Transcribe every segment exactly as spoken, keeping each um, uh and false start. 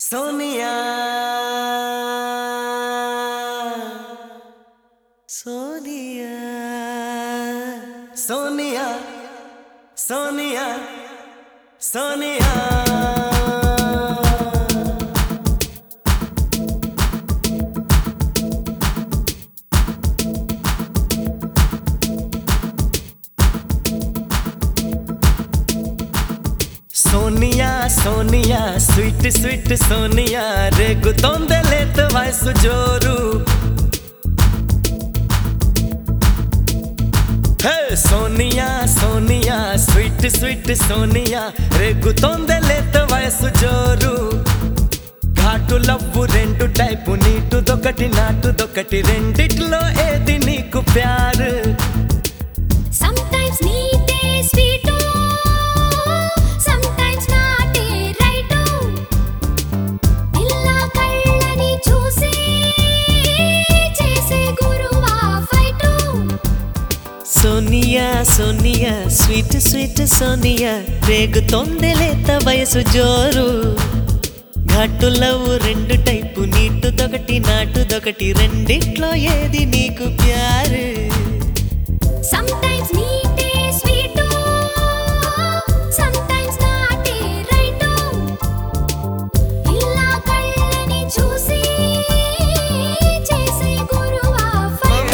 Sonia Sonia Sonia Sonia Sonia Sonia Sonia sweet sweet Sonia రేగుతోందే లేత వయసు జోరు hey Sonia Sonia sweet sweet Sonia రేగుతోందే లేత వయసు జోరు ఘాటు లవ్వు రెండు టైపు నీటుదొకటి నాటుదొకటి రెండిట్లో ఏది నీకు ప్యారు Sometimes నీటే స్వీట్ sometimes నాటే రైట్ ఇల్లా కళ్ళని చూసి చేసే గురువా fight Sonia Sonia sweet sweet Sonia రేగుతోందే లేత వయసు జోరు ఘాటు లవ్ రెండు టైపు నీటుదొకటి నాటుదొకటి రెండిట్లో ఏది నీకు ప్యారు Sometimes నీటే స్వీట్ sometimes నాటే రైట్ ఇల్లా కళ్ళని చూసి చేసే గురువా ఫైట్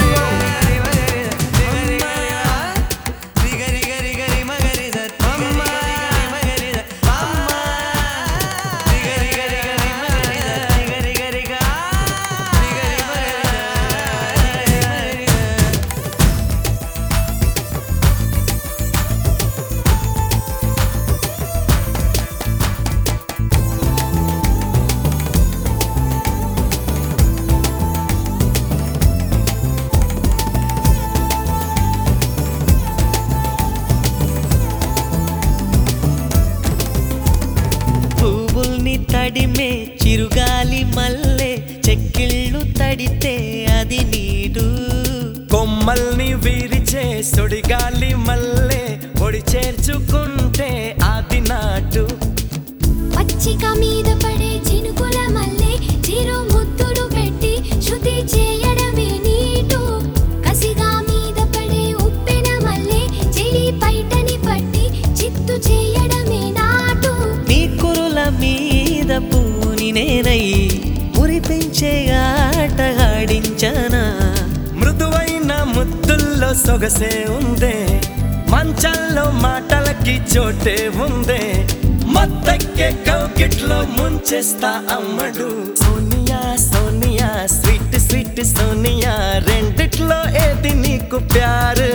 పువ్వుల్ని తడిమే చిరుగాలి మల్లె చెక్కిళ్ళు తడితే అది నీడు కొమ్మల్ని విరిచే సుడిగాలి మల్లె ఒడి చేర్చుకుంటే అది నాటు పచ్చిక మీద పడే చినుకుల మల్లె చిరు ముద్దులు పెట్టి శృతి చేయడమే నీటు కసిగా మీద పడే ఉప్పెన మల్లె చెలి పైటని పట్టి చిత్తు చేయడమే నాటు నీ కురుల మీద పూని నేనై మురిపించే ఆట ఆడించనా మృదువైన ముద్దుల్లో సొగసే ఉందే మంచంలో మాటలకి చోటే ఉందే మత్తెక్కే కౌకిట్లో ముంచేస్తా అమ్మడు సోనియా సోనియా స్వీట్ స్వీట్ సోనియా రెండిట్లో ఏది నీకు ప్యారు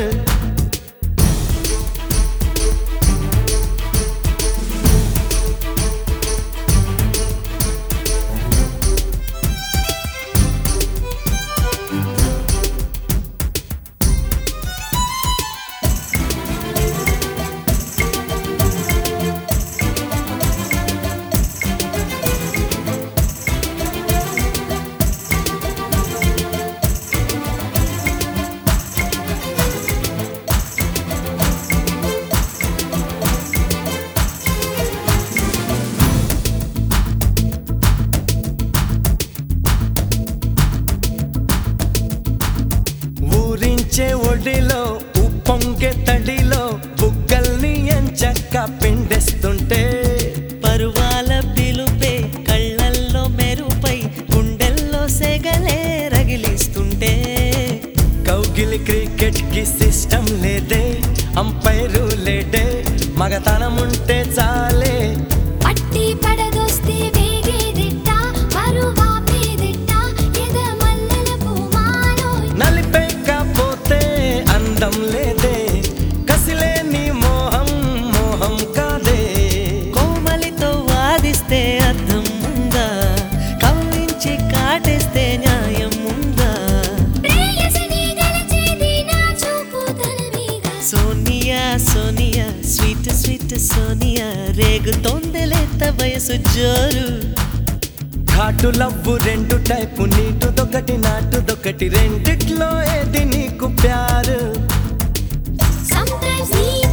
ఊరించే ఒడిలో ఉప్పొంగే తడిలో బుగ్గల్ని ఎంచక్క పిండేస్తుంటే పరువాల పిలుపే కళ్ళల్లో మెరుపై గుండెల్లో సెగలే రగిలిస్తుంటే కౌగిలి క్రికెట్ కి సిస్టం లేదే అంపైరు లేడే మగతనముంటే చాలే పట్టి పడదొస్తే వేగేదిట్ట పరువా పేదిట్ట ఎద మల్లెల పూమాలోయ్ నలిపేకపోతే అందం లేదే కసిలేని మోహం మోహం కాదే కోమలితో వాదిస్తే అర్థం ఉందా కవ్వించి కాటేస్తే న్యాయం ఉందా ప్రేయసిని గెలిచేది నా చూపుదనమేగా సోనియా సోనియా స్వీట్ స్వీట్ సోనియా రేగుతోందే లేత వయసు జోరు ఘాటు లవ్వు రెండు టైపు నీటుదొకటి నాటుదొకటి రెండిట్లో ఏది నీకు ప్యారు Sometimes నీ